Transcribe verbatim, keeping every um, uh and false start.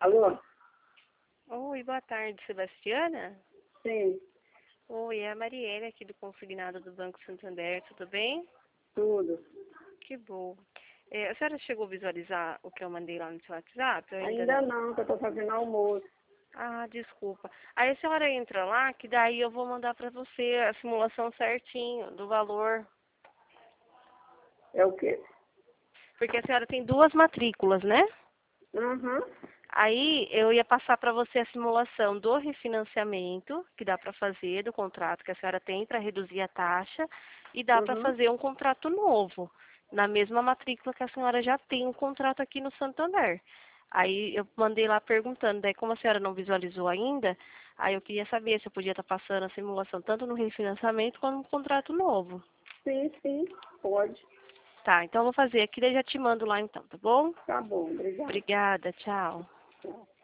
Alô? Oi, boa tarde, Sebastiana. Sim, Oi, é a Marielle aqui do Consignado do Banco Santander, tudo bem? tudo. Que bom. É, a senhora chegou a visualizar o que eu mandei lá no seu WhatsApp? Eu ainda Ainda não. não, que eu tô fazendo almoço. Ah, desculpa. Aí a senhora entra lá, que daí eu vou mandar para você a simulação certinho do valor. É o quê? Porque a senhora tem duas matrículas, né? Uhum, Aí eu ia passar para você a simulação do refinanciamento, que dá para fazer, do contrato que a senhora tem para reduzir a taxa, e dá para uhum. fazer um contrato novo, na mesma matrícula que a senhora já tem um contrato aqui no Santander. Aí eu mandei lá perguntando, daí como a senhora não visualizou ainda, aí eu queria saber se eu podia estar passando a simulação tanto no refinanciamento quanto no contrato novo. Sim, sim, pode. Tá, então eu vou fazer aqui, daí já te mando lá então, tá bom? Tá bom, obrigada. Obrigada, tchau. Tchau.